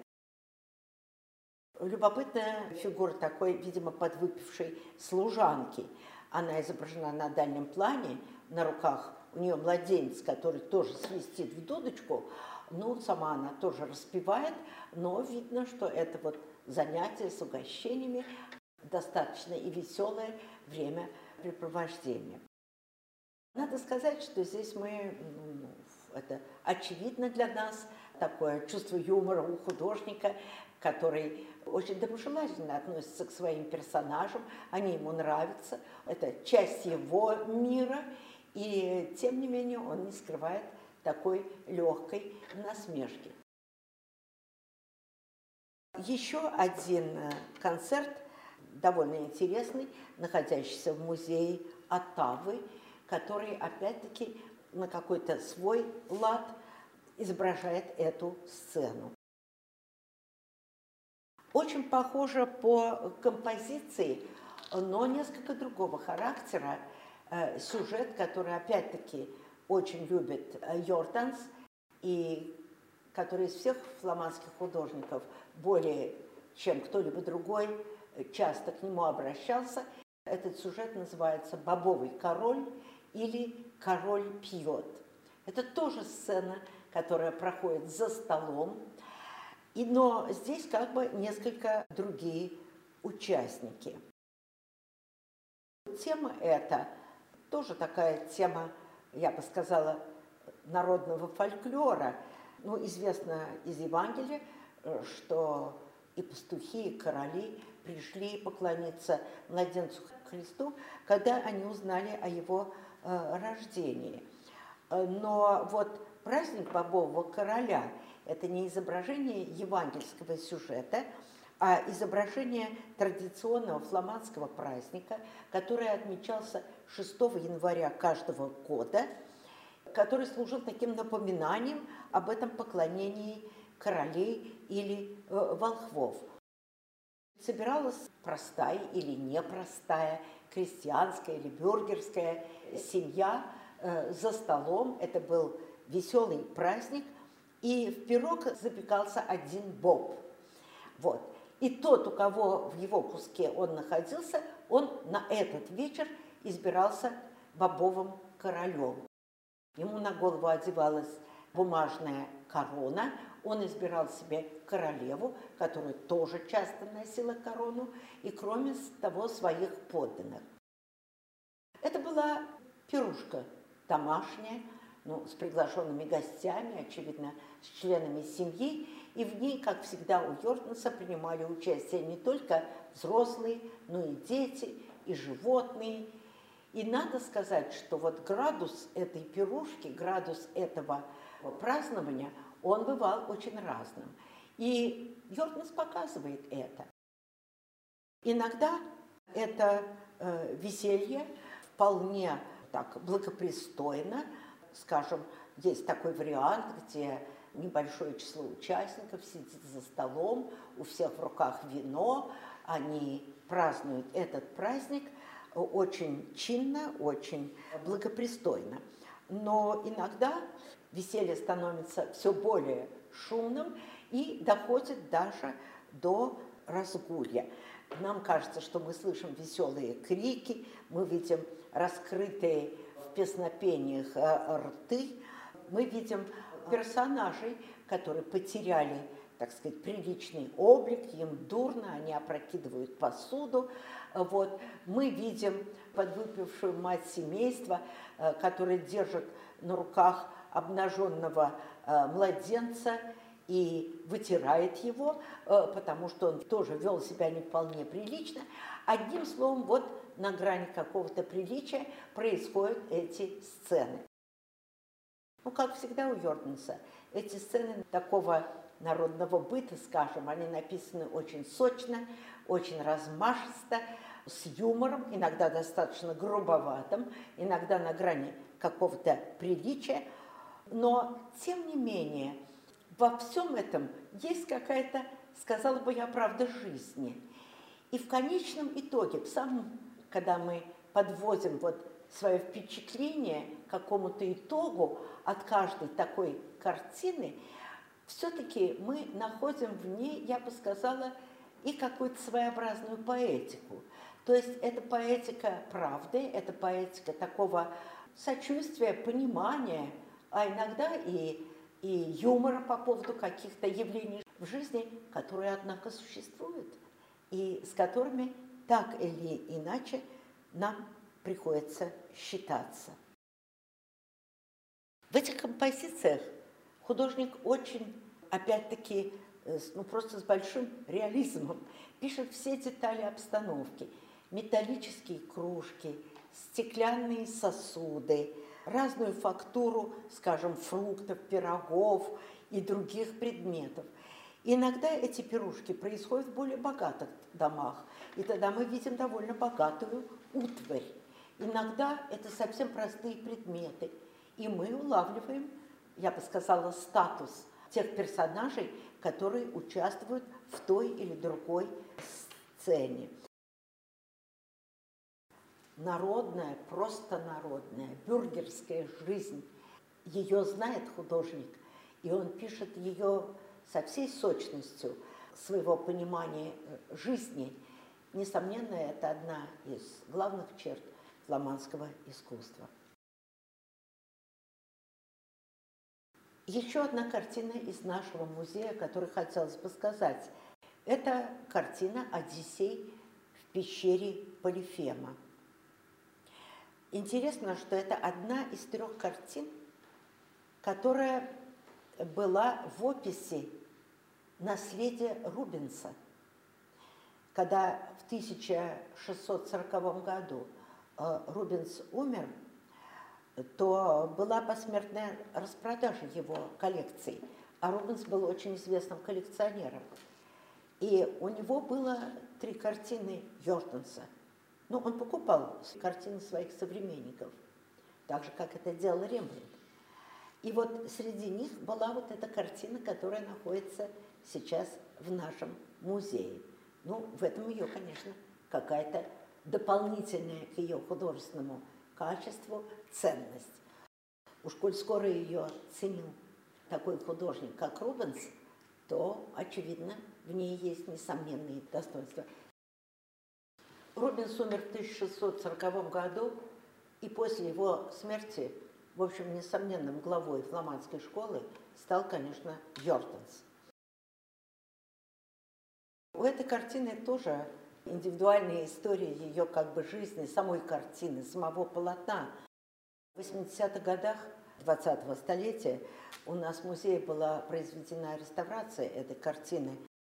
B: Любопытная фигура такой, видимо, подвыпившей служанки. Она изображена на дальнем плане, на руках у нее младенец, который тоже свистит в дудочку. Сама она тоже распевает, но видно, что это вот занятие с угощениями, достаточно и веселое времяпрепровождение. Надо сказать, что здесь это очевидно для нас, такое чувство юмора у художника, который очень доброжелательно относится к своим персонажам, они ему нравятся, это часть его мира, и тем не менее он не скрывает такой легкой насмешки. Еще один концерт, довольно интересный, находящийся в музее Оттавы, который, опять-таки, на какой-то свой лад изображает эту сцену. Очень похоже по композиции, но несколько другого характера сюжет, который, опять-таки, очень любит Йорданс и который из всех фламандских художников более чем кто-либо другой часто к нему обращался. Этот сюжет называется «Бобовый король» или «Король пьет». Это тоже сцена, которая проходит за столом, но здесь как бы несколько другие участники. Тема эта тоже такая тема, я бы сказала, народного фольклора. Известно из Евангелия, что и пастухи, и короли пришли поклониться младенцу Христу, когда они узнали о его рождении. Но вот праздник Бобового короля – это не изображение евангельского сюжета, а изображение традиционного фламандского праздника, который отмечался 6 января каждого года, который служил таким напоминанием об этом поклонении королей или волхвов. собиралась простая или непростая, крестьянская или бюргерская семья за столом. Это был веселый праздник, и в пирог запекался один боб. Вот. И тот, у кого в его куске он находился, он на этот вечер избирался бобовым королем. Ему на голову одевалась бумажная корона, он избирал себе королеву, которая тоже часто носила корону, и кроме того своих подданных. Это была пирушка домашняя, с приглашенными гостями, очевидно, с членами семьи, и в ней, как всегда у Йортонса, принимали участие не только взрослые, но и дети, и животные. И надо сказать, что вот градус этой пирушки, градус этого празднования, он бывал очень разным. И Йортонс показывает это. Иногда это веселье вполне так благопристойно. Скажем, есть такой вариант, где небольшое число участников сидит за столом, у всех в руках вино, они празднуют этот праздник очень чинно, очень благопристойно. Но иногда веселье становится все более шумным и доходит даже до разгулья. Нам кажется, что мы слышим веселые крики, мы видим раскрытые в песнопениях рты, мы видим персонажей, которые потеряли, так сказать, приличный облик, им дурно, они опрокидывают посуду. Вот. Мы видим подвыпившую мать семейства, которая держит на руках обнаженного младенца и вытирает его, потому что он тоже вел себя не вполне прилично. Одним словом, вот на грани какого-то приличия происходят эти сцены. Как всегда у Йортонса, эти сцены такого народного быта, скажем, они написаны очень сочно, очень размашисто, с юмором, иногда достаточно грубоватым, иногда на грани какого-то приличия. Но, тем не менее, во всем этом есть какая-то, сказала бы я, правда жизни. И в конечном итоге, когда мы подводим свое впечатление к какому-то итогу от каждой такой картины, все-таки мы находим в ней, я бы сказала, и какую-то своеобразную поэтику. То есть это поэтика правды, это поэтика такого сочувствия, понимания, а иногда и юмора по поводу каких-то явлений в жизни, которые, однако, существуют, и с которыми так или иначе нам приходится считаться. В этих композициях художник очень, опять-таки, просто с большим реализмом пишет все детали обстановки. Металлические кружки, стеклянные сосуды, разную фактуру, скажем, фруктов, пирогов и других предметов. Иногда эти пирушки происходят в более богатых домах, и тогда мы видим довольно богатую утварь. Иногда это совсем простые предметы, и мы улавливаем, я бы сказала, статус тех персонажей, которые участвуют в той или другой сцене. Народная, просто народная, бюргерская жизнь, ее знает художник, и он пишет ее со всей сочностью своего понимания жизни. Несомненно, это одна из главных черт фламандского искусства. Еще одна картина из нашего музея, которую хотелось бы сказать. Это картина «Одиссей в пещере Полифема». Интересно, что это одна из 3 картин, которая была в описи наследия Рубенса. Когда в 1640 году Рубенс умер, то была посмертная распродажа его коллекций. А Рубенс был очень известным коллекционером. И у него было 3 картины Йортонса. Он покупал картины своих современников, так же, как это делал Рембрандт. И среди них была эта картина, которая находится сейчас в нашем музее. Ну, в этом ее, конечно, какая-то дополнительная к ее художественному качеству ценность. Уж коль скоро ее ценил такой художник, как Рубенс, то, очевидно, в ней есть несомненные достоинства. Рубенс умер в 1640 году, и после его смерти, в общем, несомненным главой фламандской школы стал, конечно, Йортенс. У этой картины тоже индивидуальная история ее как бы жизни, самой картины, самого полотна. В 80-х годах 20-го столетия у нас в музее была произведена реставрация этой картины.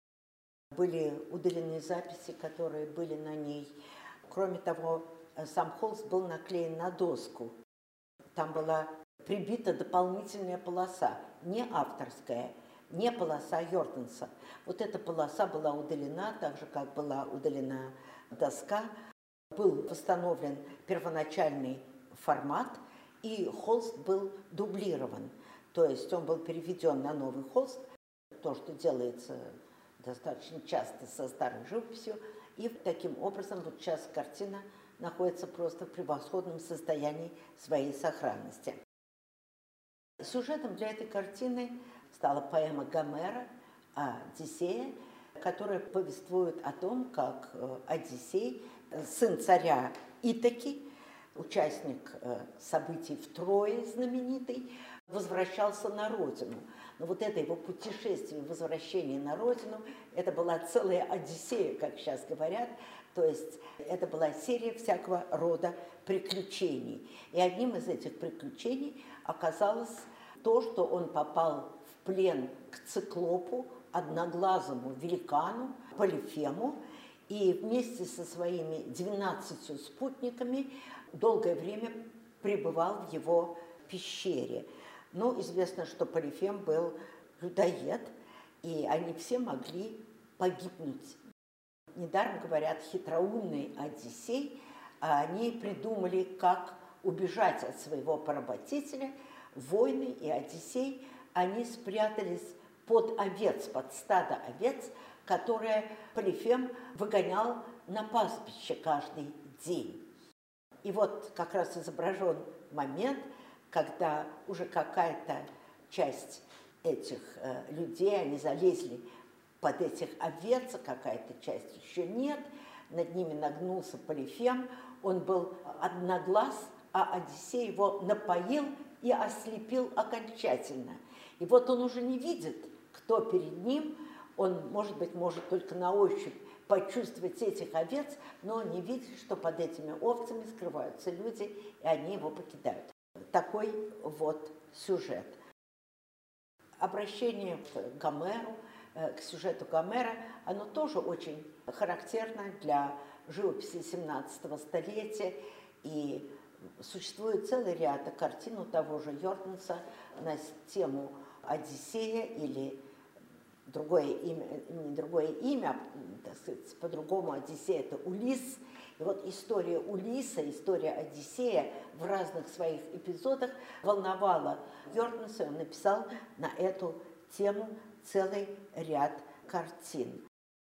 B: Были удалены записи, которые были на ней. Кроме того, сам холст был наклеен на доску. Там была прибита дополнительная полоса, не авторская, не полоса Йортенса. Вот эта полоса была удалена, так же, как была удалена доска. Был восстановлен первоначальный формат, и холст был дублирован. То есть он был переведен на новый холст, то, что делается достаточно часто со старой живописью, и таким образом вот сейчас картина находится просто в превосходном состоянии своей сохранности. Сюжетом для этой картины стала поэма Гомера «Одиссея», которая повествует о том, как Одиссей, сын царя Итаки, участник событий в Трое знаменитый, возвращался на родину. Но вот это его путешествие, возвращение на родину, это была целая Одиссея, как сейчас говорят. То есть это была серия всякого рода приключений. И одним из этих приключений оказалось то, что он попал в плен к циклопу, одноглазому великану Полифему, и вместе со своими 12 спутниками долгое время пребывал в его пещере. Но известно, что Полифем был людоед, и они все могли погибнуть. Недаром говорят хитроумный Одиссей, а они придумали, как убежать от своего поработителя. Воины и Одиссей, они спрятались под овец, под стадо овец, которое Полифем выгонял на пастбище каждый день. И вот как раз изображен момент, когда уже какая-то часть этих людей, они залезли под этих овец, а какая-то часть еще нет, над ними нагнулся Полифем, он был одноглаз, а Одиссей его напоил и ослепил окончательно. И вот он уже не видит, кто перед ним, он, может быть, может только на ощупь почувствовать этих овец, но он не видит, что под этими овцами скрываются люди, и они его покидают. Такой вот сюжет. Обращение к Гомеру, к сюжету Гомера, оно тоже очень характерно для живописи XVII столетия, и существует целый ряд картин у того же Йортенса на тему Одиссея или другое имя, так сказать, по-другому Одиссея – это Улисс. И вот история Улисса, история Одиссея в разных своих эпизодах волновала Йортенса, и он написал на эту тему целый ряд картин.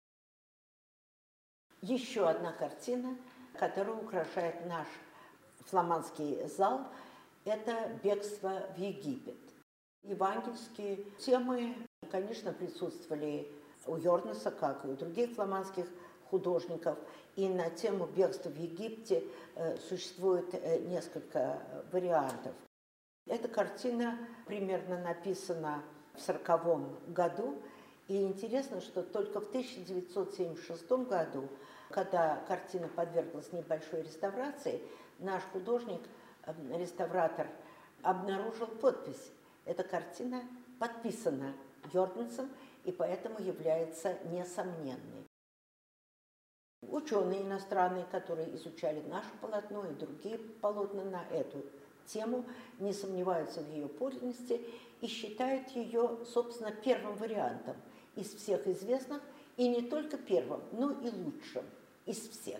B: Еще одна картина, которая украшает наш фламандский зал, это «Бегство в Египет». Евангельские темы, конечно, присутствовали у Йортенса, как и у других фламандских художников. И на тему бегства в Египте существует несколько вариантов. Эта картина примерно написана в 1940 году. И интересно, что только в 1976 году, когда картина подверглась небольшой реставрации, наш художник, реставратор, обнаружил подпись. Эта картина подписана Йортенсом и поэтому является несомненной. Ученые иностранные, которые изучали наше полотно и другие полотна на эту тему, не сомневаются в ее подлинности и считают ее, собственно, первым вариантом из всех известных, и не только первым, но и лучшим из всех.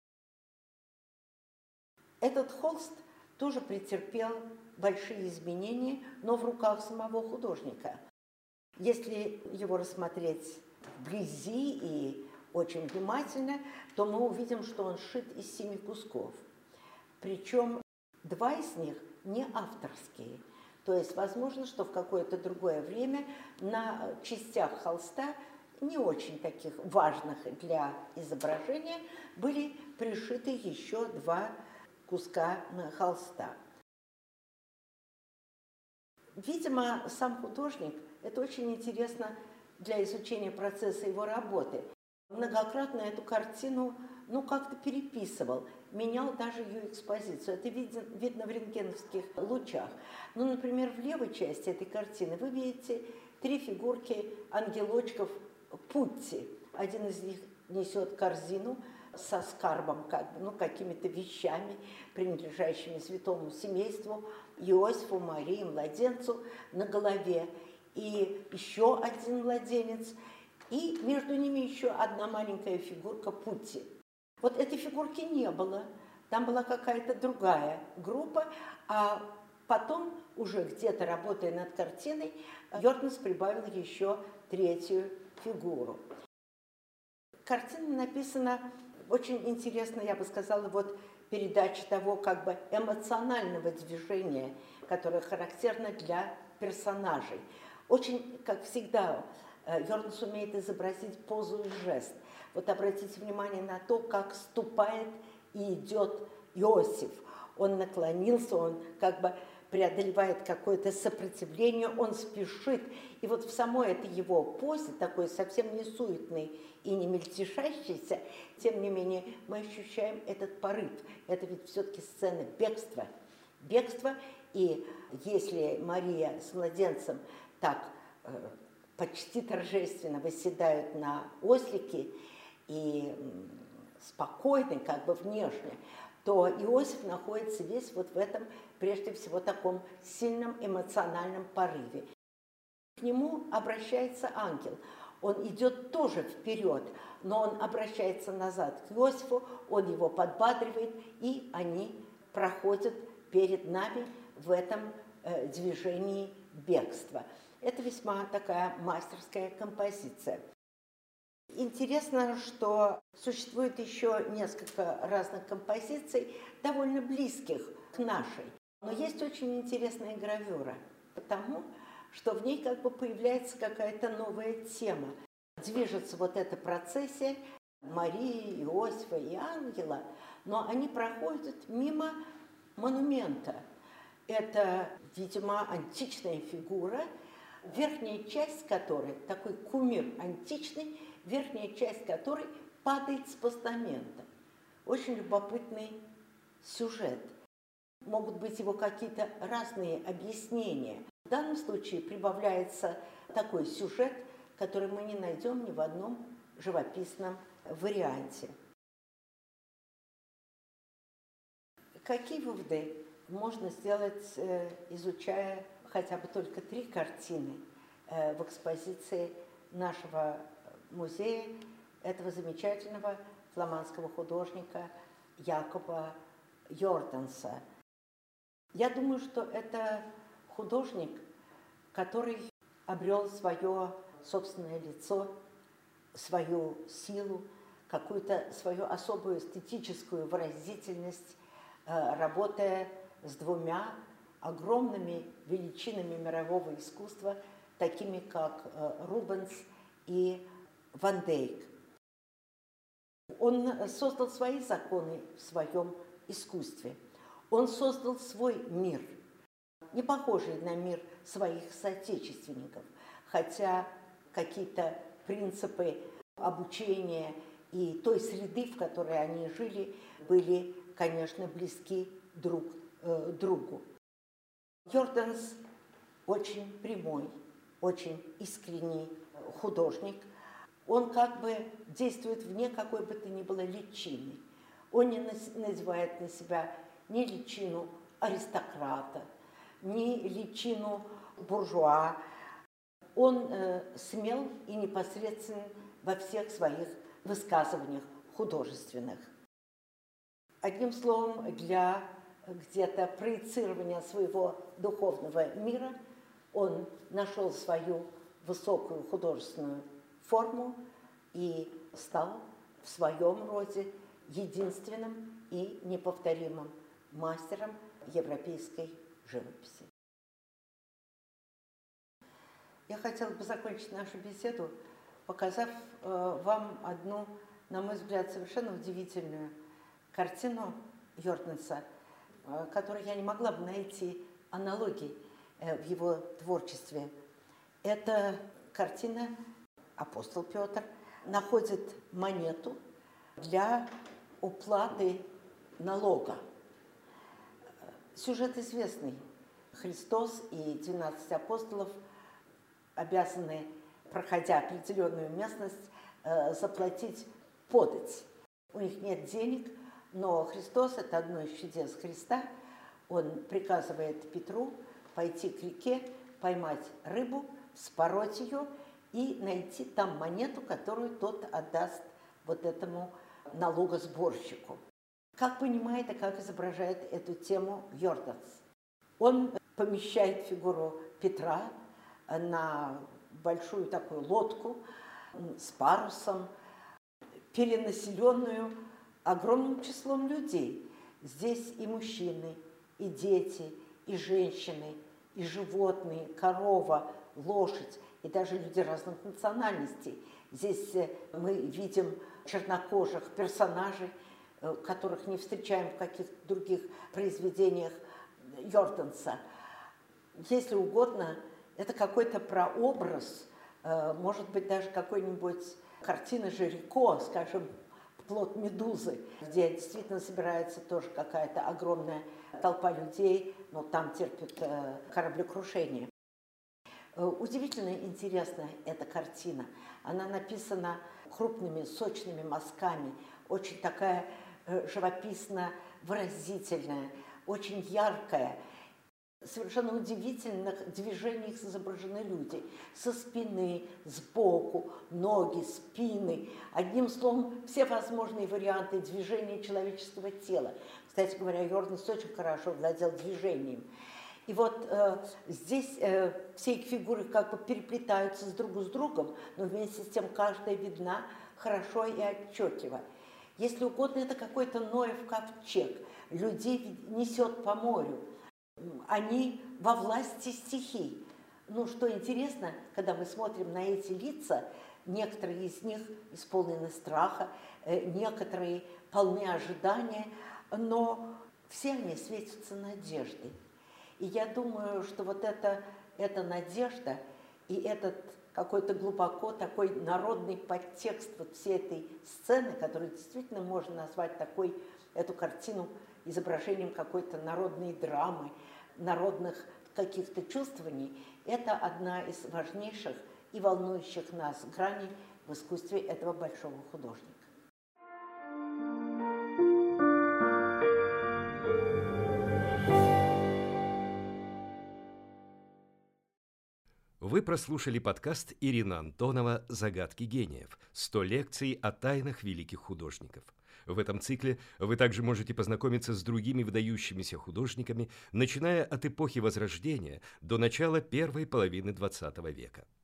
B: Этот холст тоже претерпел большие изменения, но в руках самого художника. Если его рассмотреть вблизи и очень внимательно, то мы увидим, что он сшит из 7 кусков. Причем 2 из них не авторские. То есть возможно, что в какое-то другое время на частях холста, не очень таких важных для изображения, были пришиты еще 2 куска холста. Видимо, сам художник, это очень интересно для изучения процесса его работы, многократно эту картину, как-то переписывал, менял даже ее экспозицию. Это видно в рентгеновских лучах. Например, в левой части этой картины вы видите 3 фигурки ангелочков Путти. Один из них несет корзину со скарбом, какими-то вещами, принадлежащими святому семейству, Иосифу, Марии, младенцу на голове. И еще один младенец, и между ними еще одна маленькая фигурка Путти. Вот этой фигурки не было, там была какая-то другая группа, а потом, уже где-то работая над картиной, Йортенс прибавил еще 3-ю фигуру. Картина написана очень интересно, я бы сказала, передача того эмоционального движения, которое характерно для персонажей. Очень, как всегда, Йортенс умеет изобразить позу и жест. Обратите внимание на то, как ступает и идет Иосиф. Он наклонился, он преодолевает какое-то сопротивление, он спешит. И в самой этой его позе, такой совсем не суетной и не мельтешащейся, тем не менее мы ощущаем этот порыв. Это ведь все-таки сцена бегства. Бегство, и если Мария с младенцем так почти торжественно восседают на ослике и спокойны, внешне, то Иосиф находится весь в этом, прежде всего, таком сильном эмоциональном порыве. К нему обращается ангел. Он идет тоже вперед, но он обращается назад к Иосифу, он его подбадривает, и они проходят перед нами в этом движении бегства. Это весьма такая мастерская композиция. Интересно, что существует еще несколько разных композиций, довольно близких к нашей. Но есть очень интересная гравюра, потому что в ней появляется какая-то новая тема. Движется эта процессия Марии, Иосифа и ангела, но они проходят мимо монумента. Это, видимо, античная фигура, верхняя часть которой, такой кумир античный, верхняя часть которой падает с постамента. Очень любопытный сюжет. Могут быть его какие-то разные объяснения. В данном случае прибавляется такой сюжет, который мы не найдем ни в одном живописном варианте. Какие выводы можно сделать, изучая хотя бы только 3 картины в экспозиции нашего музея этого замечательного фламандского художника Якоба Йортенса? Я думаю, что это художник, который обрел свое собственное лицо, свою силу, какую-то свою особую эстетическую выразительность, работая с 2 огромными величинами мирового искусства, такими как Рубенс и Ван Дейк. Он создал свои законы в своем искусстве. Он создал свой мир, не похожий на мир своих соотечественников, хотя какие-то принципы обучения и той среды, в которой они жили, были, конечно, близки друг другу. Йортенс очень прямой, очень искренний художник. Он действует вне какой бы то ни было личины. Он не надевает на себя ни личину аристократа, ни личину буржуа. Он смел и непосредствен во всех своих высказываниях художественных. Одним словом, для где-то проецирования своего духовного мира он нашел свою высокую художественную форму и стал в своем роде единственным и неповторимым мастером европейской живописи. Я хотела бы закончить нашу беседу, показав вам одну, на мой взгляд, совершенно удивительную картину Йортенса, которой я не могла бы найти аналогий в его творчестве. Эта картина апостол Петр находит монету для уплаты налога. Сюжет известный. Христос и 12 апостолов обязаны, проходя определенную местность, заплатить подать. У них нет денег, но Христос, это одно из чудес Христа, он приказывает Петру пойти к реке, поймать рыбу, вспороть ее и найти там монету, которую тот отдаст вот этому налогосборщику. Как понимает и как изображает эту тему Йортенс? Он помещает фигуру Петра на большую такую лодку с парусом, перенаселенную огромным числом людей. Здесь и мужчины, и дети, и женщины, и животные, корова, лошадь, и даже люди разных национальностей. Здесь мы видим чернокожих персонажей, которых не встречаем в каких-то других произведениях Йортенса. Если угодно, это какой-то прообраз, может быть, даже какой-нибудь картины Жирико, скажем, «Плод Медузы», где действительно собирается тоже какая-то огромная толпа людей, но там терпит кораблекрушение. Удивительно интересна эта картина. Она написана крупными, сочными мазками, очень такая живописно выразительная, очень яркая. В совершенно удивительных движениях изображены люди. Со спины, сбоку, ноги, спины. Одним словом, все возможные варианты движения человеческого тела. Кстати говоря, Йортенс очень хорошо владел движением. И вот здесь все их фигуры как бы переплетаются друг с другом, но вместе с тем каждая видна хорошо и отчетливо. Если угодно, это какой-то Ноев ковчег. Людей несет по морю. Они во власти стихий. Ну, что интересно, когда мы смотрим на эти лица, некоторые из них исполнены страха, некоторые полны ожидания, но все они светятся надеждой. И я думаю, что вот эта надежда и этот какой-то глубоко такой народный подтекст вот всей этой сцены, которую действительно можно назвать такой, эту картину изображением какой-то народной драмы, народных каких-то чувствований, это одна из важнейших и волнующих нас граней в искусстве этого большого художника.
A: Вы прослушали подкаст Ирины Антонова «Загадки гениев. 100 лекций о тайнах великих художников». В этом цикле вы также можете познакомиться с другими выдающимися художниками, начиная от эпохи Возрождения до начала первой половины XX века.